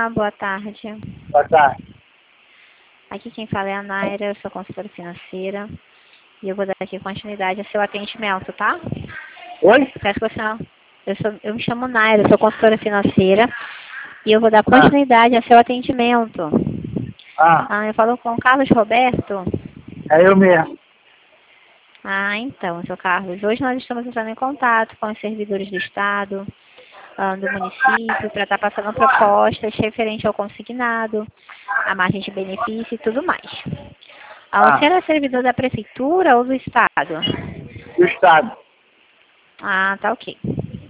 Olá, boa tarde. Boa tarde. Aqui quem fala é a Naira, eu sou consultora financeira e eu vou dar aqui continuidade ao seu atendimento, tá? Oi? Peço que você não... eu me chamo Naira, eu sou consultora financeira e eu vou dar continuidade ao seu atendimento. Eu falo com o Carlos Roberto. É eu mesmo. Então, seu Carlos, hoje nós estamos entrando em contato com os servidores do Estado, do município, para estar passando propostas referente ao consignado, a margem de benefício e tudo mais. O senhor é servidor da Prefeitura ou do Estado? Do Estado. Tá ok.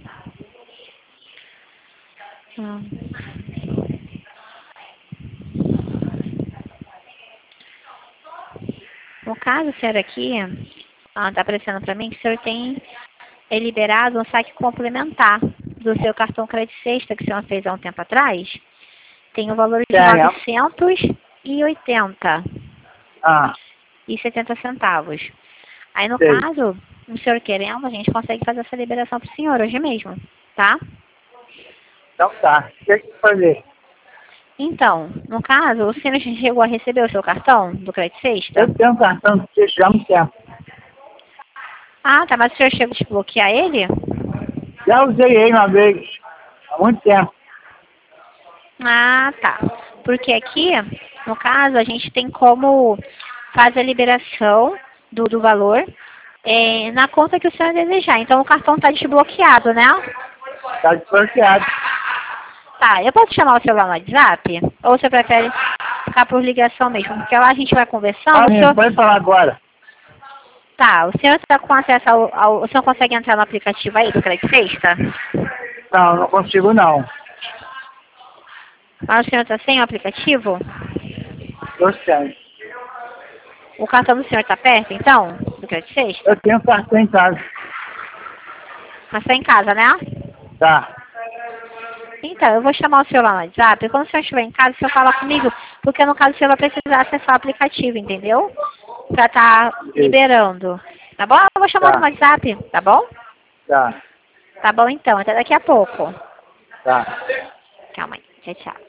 No caso, senhor aqui, está aparecendo para mim que o senhor tem liberado um saque complementar do seu cartão Crédito Sexta, que o senhor fez há um tempo atrás. Tem o valor de R$ 980 e 70 centavos. Aí, no caso, o senhor querendo, a gente consegue fazer essa liberação para o senhor hoje mesmo, tá? Então tá. O que é que fazer? Então, no caso, o senhor chegou a receber o seu cartão do Crédito Sexta? Eu tenho um cartão que você chama tempo. Tá, mas o senhor chegou a desbloquear ele? Já usei ele uma vez, há muito tempo. Tá. Porque aqui, no caso, a gente tem como fazer a liberação do valor na conta que o senhor desejar. Então, o cartão está desbloqueado, né? Está desbloqueado. Tá, eu posso chamar o celular no WhatsApp? Ou você prefere ficar por ligação mesmo? Porque lá a gente vai conversando. Pode falar agora. Tá, o senhor está com acesso o senhor consegue entrar no aplicativo aí do Crédito Sexta? Não consigo não. Mas o senhor está sem o aplicativo? Eu tenho. O cartão do senhor está perto, então, do Crédito Sexta? Eu tenho cartão em casa. Mas está em casa, né? Tá. Então, eu vou chamar o senhor lá no WhatsApp, e quando o senhor estiver em casa, o senhor fala comigo, porque no caso o senhor vai precisar acessar o aplicativo, entendeu? Pra estar liberando. Tá bom? Eu vou chamar no WhatsApp, tá bom? Tá. Tá bom então, até daqui a pouco. Tá. Calma aí, tchau, tchau.